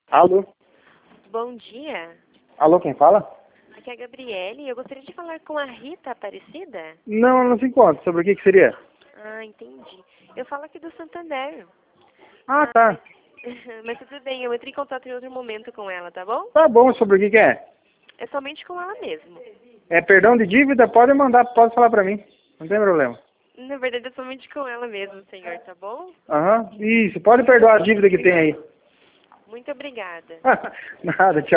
Alô? Bom dia. Alô, quem fala? Aqui é a Gabriele. Eu gostaria de falar com a Rita Aparecida. Não, ela não se encontra. Sobre o que seria? Ah, entendi. Eu falo aqui do Santander. Ah, tá. Mas tudo bem, eu entro em contato em outro momento com ela, tá bom? Tá bom, sobre o que é? É somente com ela mesmo. É perdão de dívida? Pode mandar, pode falar pra mim. Não tem problema. Na verdade, é somente com ela mesmo, senhor, tá bom? Aham. Isso, pode perdoar a dívida que tem aí. Muito obrigada. Nada, tchau.